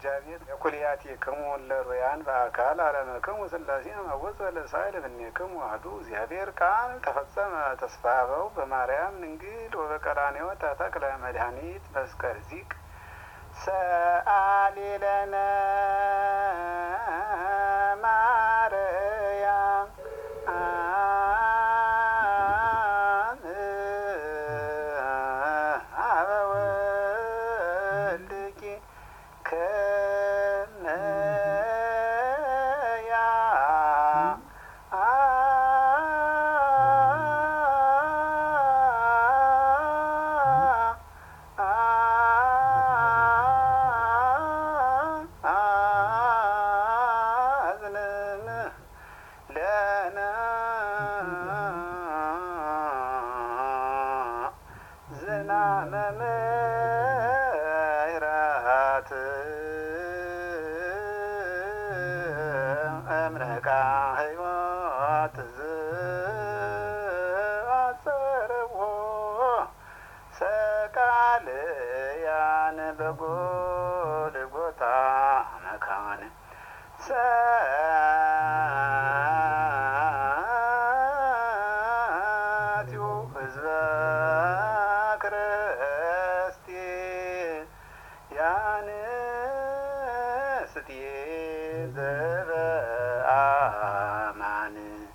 እግዚአብሔር የኩልያቲክሙ ለሮያን በአካል አለመክሙ ሥላሴ መወፀ ለሳይል እምኔክሙ አሐዱ እግዚአብሔር ቃል ተፈጸመ ተስፋበው በማርያም ድንግል ወበቀራንዮ ተተክለ መድኃኒት መስቀል ዚቅ ሰአሊ ለነ ማርያም አበወልኪ ከነያ አዝንን ለነ ዝናመ ምሕረት እምነቃ ሕይወት ዘአጸርቦ ሰቃልያን በጎልጎታ መካነ ሰአትዩ ሕዝበ ክርስቲያን ስትየ ዘበ